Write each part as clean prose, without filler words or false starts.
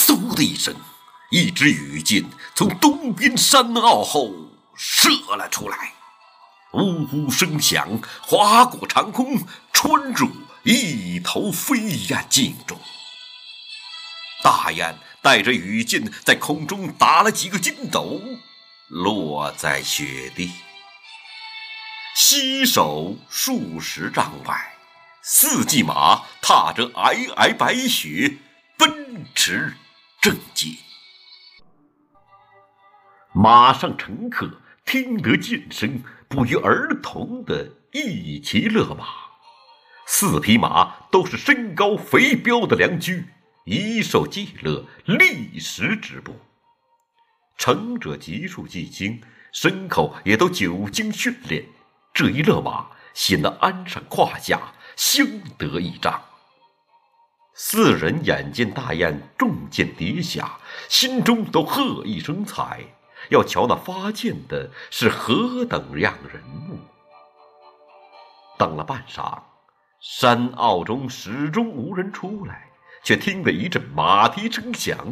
嗖的一声，一支羽箭从东边山坳后射了出来，呜呜声响，划过长空，穿入一头飞燕镜中。大雁带着羽箭在空中打了几个筋斗，落在雪地。西首数十丈外，4骑马踏着皑皑白雪奔驰正街。马上乘客听得箭声，不约而同地一齐勒马。4匹马都是身高肥膘的良驹，一受计勒，立时止步。乘者急速既精，牲口也都久经训练，这一勒马显得鞍上胯下相得益彰。4人眼见大雁中箭跌下，心中都喝一声彩，要瞧那发箭的是何等样人物。等了半晌，山坳中始终无人出来，却听得一阵马蹄声响，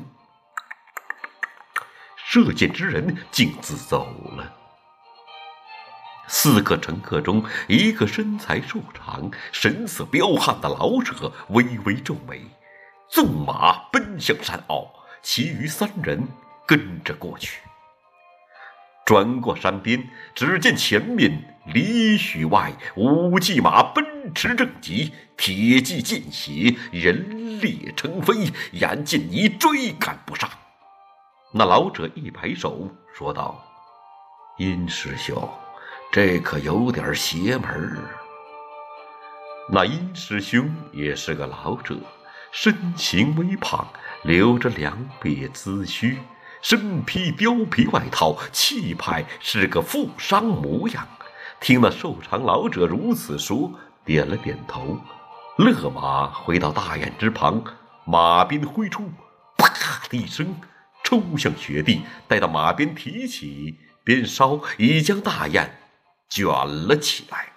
射箭之人径自走了。4个乘客中，一个身材瘦长、神色彪悍的老者微微皱眉，纵马奔向山坳，其余3人跟着过去。转过山边，只见前面里许外5骑马奔驰正急，铁骑见血，人列成飞，眼见已追赶不上。那老者一摆手说道：“殷师兄，这可有点邪门。”那殷师兄也是个老者，身形微胖，留着2撇髭须，身披貂皮外套，气派是个富商模样。听那瘦长老者如此说，点了点头，勒马回到大雁之旁，马鞭挥出，啪的一声抽向雪地，待到马鞭提起，鞭梢已将大雁卷了起来。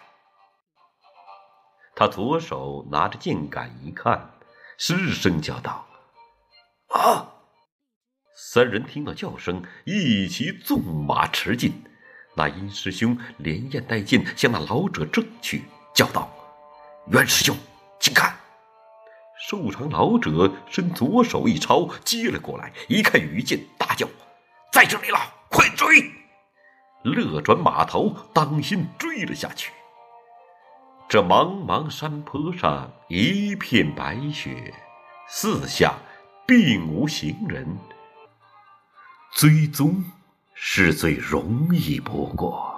他左手拿着箭杆一看，失声叫道：“啊！”3人听到叫声，一齐纵马驰进。那殷师兄连焰带箭向那老者争去，叫道：“袁师兄，请看！”瘦长老者伸左手一抄，接了过来，一看羽箭，大叫：“在这里了，快追！”勒转马头，当心追了下去。这茫茫山坡上一片白雪，四下并无行人，追踪是最容易不过。